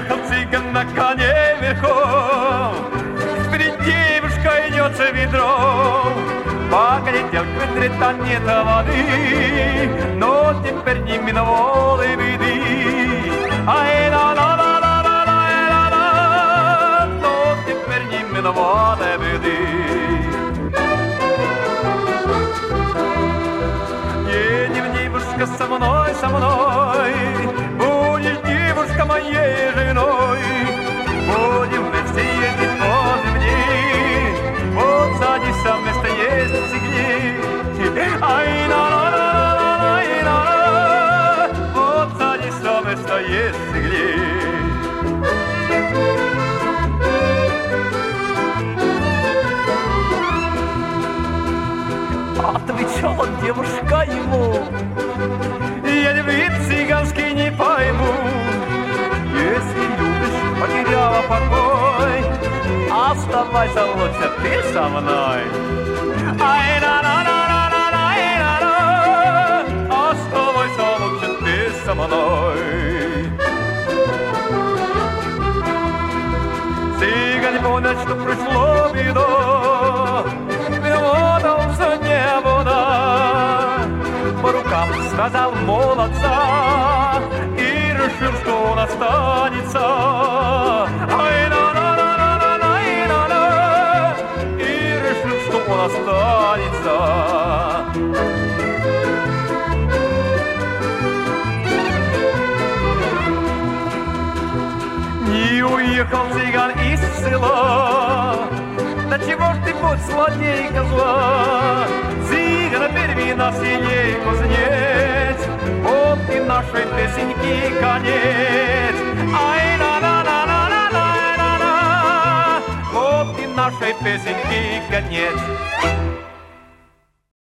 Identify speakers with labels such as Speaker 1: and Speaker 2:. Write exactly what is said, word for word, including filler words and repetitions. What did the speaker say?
Speaker 1: ехал цыган на коне верхом, впереди девушка идется ведром. Поглядел к ведре, там нет воды, но теперь не миновал и беды. Ай, ла ла ла ла ла ла ла, но теперь не миновал и беды. Едем, девушка, со мной, со мной, будешь, девушка, моей женой. Будем вместе ездить по земле, вот сзади сам место есть всегда. Ай, на на на на ай, на на, вот сзади сам место есть всегда. Отвечала девушка ему: я любви цыганский не пойму. Если любишь, потеряла покой, оставайся лучше ты со мной. Ай, на на на на на на ай, на на, оставайся лучше ты со мной. Цыган понял, что пришло беда, вернулся небо, по рукам сказал молодца и решил, что он останется. Ай, на на на на на на ай, на на, и решил, что он останется. Не уехал цыган из села, да чего ж ты будь злодейка зла? Цыгана первый на селе кузнец, вот и нашей песенки конец. Ай, на на на на на на на на, вот и нашей песенки конец.